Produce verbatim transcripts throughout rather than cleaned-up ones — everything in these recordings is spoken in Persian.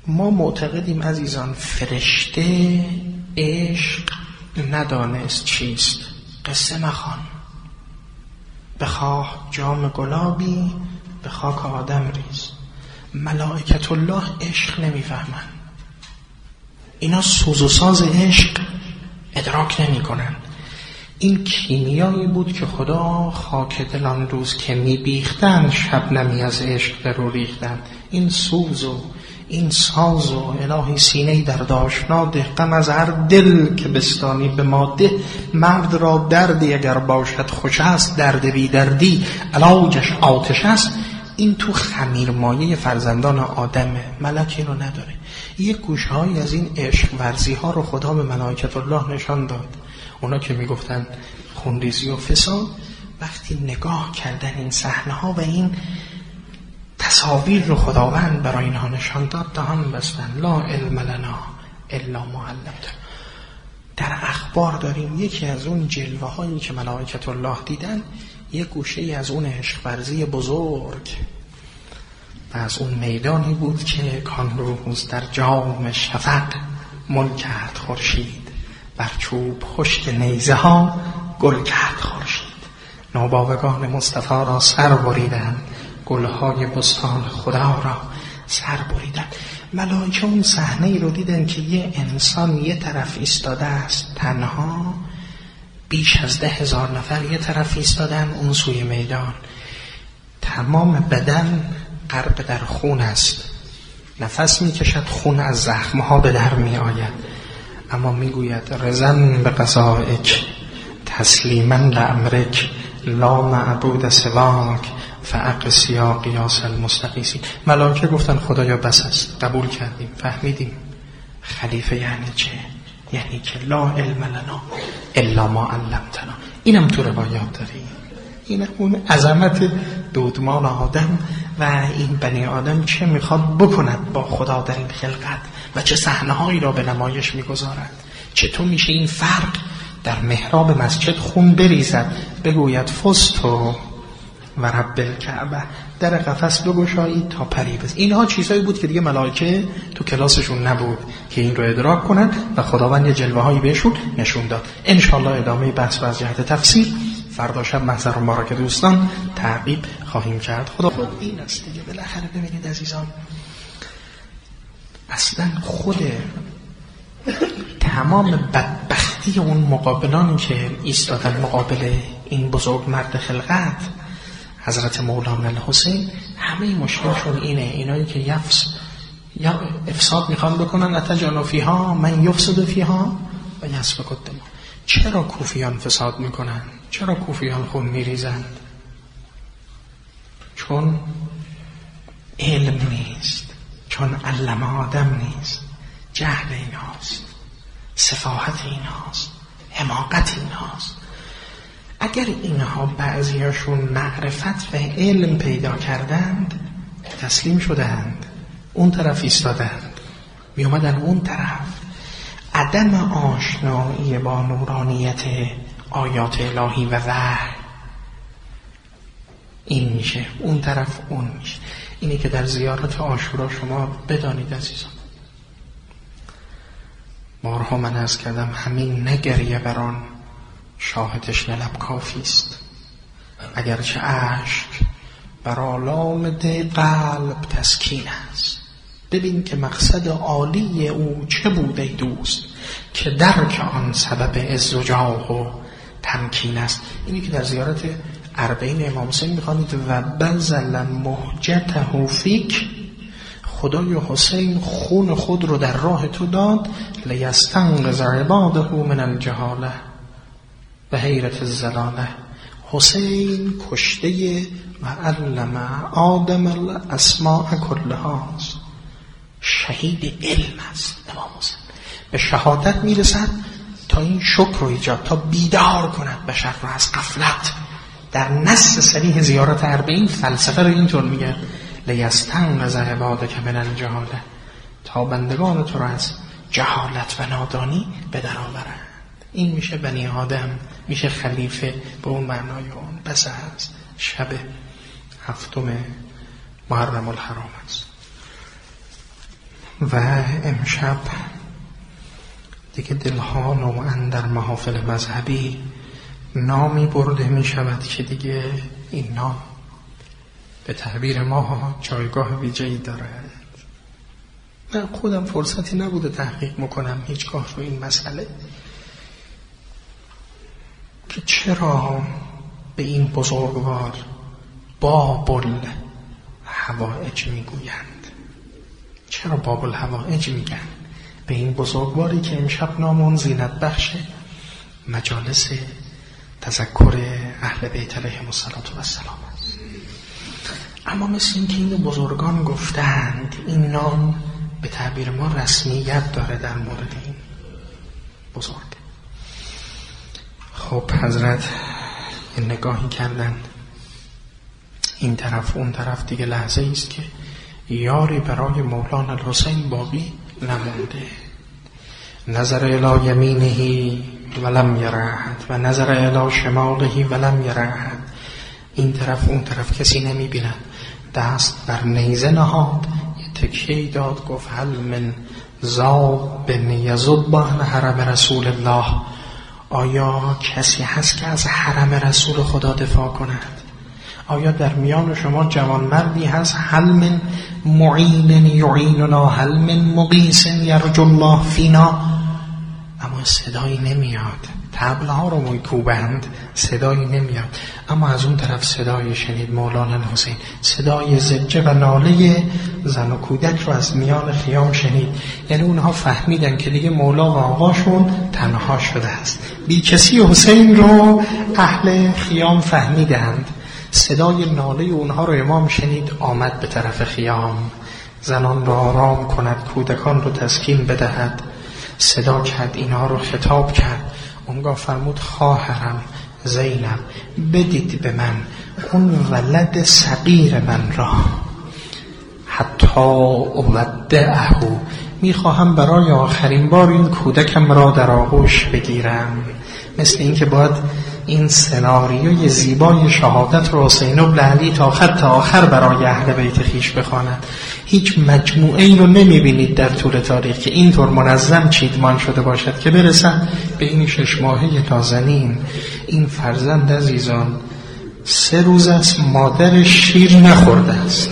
ما معتقدیم عزیزان فرشته عشق ندانست چیست. قصه مخوان، بخواه جام گلابی به خاک آدم ریز. ملائکت الله عشق نمیفهمن، اینا سوز و ساز عشق ادراک نمی کنن. این کیمیایی بود که خدا خاک دلان روز که می بیختن شبنمی از عشق در رو ریختن. این سوز و این ساز و الهی سینه‌ای در داشنا ده، غم از هر دل که بستانی به ماده. مرد را دردی اگر باشد خوش است، درد بی دردی علاجش آتش است. این تو خمیر مایه فرزندان آدمه، ملکی رو نداره. یک گوشهایی از این عشق ورزی ها رو خدا به ملائکت الله نشان داد. اونا که میگفتن خونریزی و فساد، وقتی نگاه کردن این صحنه ها و این تصاویر رو خداوند برای اینها نشان داد، دهان بستن. لا علم لنا الا ما علمتنا. در اخبار داریم یکی از اون جلوه هایی که ملائکت الله دیدن، یک گوشه ای از اون عشق ورزی بزرگ و از اون میدانی بود که کان روز در جام شفق مل کرد خورشید، بر چوب خشک نیزه ها گل کرد خورشید. نوباوگان مصطفی را سر بریدند، گلهای بستان خدا را سر بریدن. ملائکه اون صحنه ای رو دیدن که یه انسان یه طرف ایستاده است تنها، بیش از ده هزار نفر یه طرف ایستادن اون سوی میدان، تمام بدن غرق در خون است، نفس میکشد، خون از زخمها به در می آید، اما میگوید رضا به قضائک تسلیما لامرک لا معبود سواک فاقس یا قیاس المستقیسی. ملائکه گفتن خدایا بس است، قبول کردیم، فهمیدیم. خلیفه یعنی چه؟ یعنی که لا علم لنا الا ما علمتنا. اینم تو روایات داریم. این اون عظمت دودمان آدم و این بنی آدم چه میخواد بکند با خدا در این خلقت و چه صحنه‌هایی را به نمایش میگذارد. چطور میشه این فرق در محراب مسجد خون بریزد، بگوید فستو و رب الکعبه، در قفس بگشایید تا پری بز. اینها چیزایی بود که دیگه ملائکه تو کلاسشون نبود که این رو ادراک کنن و خداوند یه جلوه هایی بهشون نشون داد. انشالله ادامه بحث و از جهت تفسیر فردا شب محضر ما را که دوستان تعقیب خواهیم کرد. خدا خود این است دیگه. بالاخره ببینید عزیزان، اصلا خود تمام بدبختی اون مقابلانی که ایستادن مقابل این بزرگ مرد خلقت حضرت مولانا الحسین، همه مشکلشون اینه، اینایی که یفس یا افساد میخوان بکنن، اتجانو فیها من یفسد فیها و یسفک الدماء. چرا کوفیان فساد میکنن؟ چرا کوفیان خون میریزند؟ چون علم نیست، چون علم آدم نیست، جهل ایناست، سفاهت ایناست، حماقت ایناست. اگر اینها بعضیاشون معرفت و علم پیدا کردند، تسلیم شدند، اون طرف ایستادند، می اومدن اون طرف. عدم آشنایی با نورانیت آیات الهی و وحی این میشه، اون طرف اون میشه. اینی که در زیارت عاشورا شما بدانید عزیزان، بارها من عرض کردم، همین نگریه بران شاهدش لب کافی است، اگرچه اشک بر آلامد قلب تسکین است. ببین که مقصد عالی او چه بوده دوست، که درک آن سبب عز و جاه و تمکین است. اینی که در زیارت اربعین امام حسین میخوانید و بذل مهجته فیک، خدای حسین خون خود رو در راه تو داد، لیستنقذ عباده من الجهاله و حیرت الزلاله. حسین کشته و علم آدم الاسماء کلها است، شهید علم است. امام حسین به شهادت میرسد تا این شکر رو ایجاد، تا بیدار کند بشر رو از غفلت. در نص صریح زیارت اربعین فلسفه رو اینطور میگه، لیستنقذ عبادک من الجهاله، تا بندگان تو رو از جهالت و نادانی به در آورند. این میشه بنی آدم، میشه خلیفه به اون معنای اون. پس از شب هفتم محرم الحرام است. و امشب دیگه دلها نوعا در محافل مذهبی نامی برده می شود که دیگه این نام به تعبیر ما جایگاه ویژه‌ای دارد. من خودم فرصتی نبوده تحقیق میکنم هیچگاه رو این مسئله که چرا به این بزرگوار باب الحوائج میگویند. چرا باب الحوائج میگن به این بزرگواری که امشب نام اون زینت بخش مجالس تذکر اهل بیت علیهم الصلاة و السلام است؟ اما مثل این که این بزرگان گفتند این نام به تعبیر ما رسمیت داره در مورد این بزرگ. خب حضرت یه نگاهی کردن این طرف اون طرف، دیگه لحظه است که یاری برای مولانا الحسین باقی نمونده. نظر الی یمینه ولم یرهد و نظر الی شماله ولم یرهد. این طرف اون طرف کسی نمی بیند. دست بر نیزه نهاد، یه تکیه‌ای داد، گفت هل من ذاب یذب عن حرم رسول الله. آیا کسی هست که از حرم رسول خدا دفاع کند؟ آیا در میان شما جوانمردی هست؟ هل من معین یعیننا هل من مقیس یرجو الله فینا. اما صدایی نمیاد. طبل‌ها رو میکوبند، صدایی نمیاد. اما از اون طرف صدایی شنید مولانا الحسین، صدای زجه و ناله زن و کودک رو از میان خیام شنید. یعنی اونها فهمیدن که دیگه مولا و آقاشون تنها شده است. بی کسی حسین رو اهل خیام فهمیدند. صدای ناله اونها رو امام شنید، آمد به طرف خیام. زنان را آرام کند، کودکان رو تسکین بدهد. صدا کرد، اینها رو خطاب کرد. اونگاه فرمود خواهرم زینب بدید به من اون ولد صغیر من را، حتی اودعه، میخواهم برای آخرین بار این کودکم را در آغوش بگیرم. مثل این که باید این سناریوی زیبای شهادت رو حسین بن علی تا خط آخر برای اهل بیت خویش بخواند. هیچ مجموعه ای رو نمیبینید در طول تاریخ که اینطور منظم چیدمان شده باشد که برسن به این شش ماهه نازنین. این فرزند عزیزان سه روز است مادر شیر نخورده است.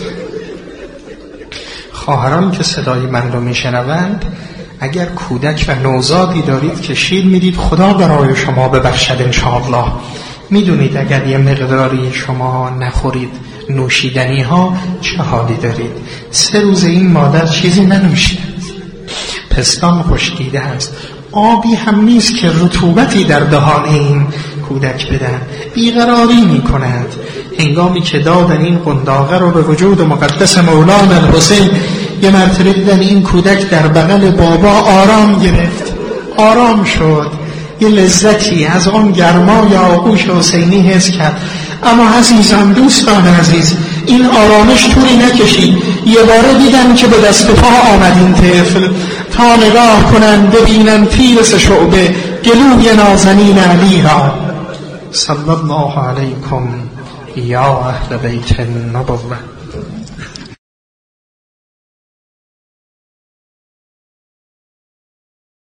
خواهران که صدای من رو میشنوند، اگر کودک و نوزادی دارید که شیر میدید، خدا برای شما ببخشد انشاءالله. میدونید اگر یه مقداری شما نخورید نوشیدنی ها چه حالی دارید. سه روز این مادر چیزی ننوشید، پستان خشکیده است، آبی هم نیست که رطوبتی در دهان این کودک بدن. بیقراری می کند. هنگامی که دادن این قنداقه رو به وجود مقدس مولانا الحسین، یه مرتبه دیدن این کودک در بغل بابا آرام گرفت، آرام شد، یه لذتی از آن گرمای آغوش حسینی حس کرد. اما عزیزان، دوستان عزیز، این آرامش طولی نکشید. یه باره دیدن که به دست پا آمد این طفل تا نگاه کنن ببینن تیر سه شعبه گلوی نازنین علی را. صلی الله علیکم یا اهل بیت النبوة.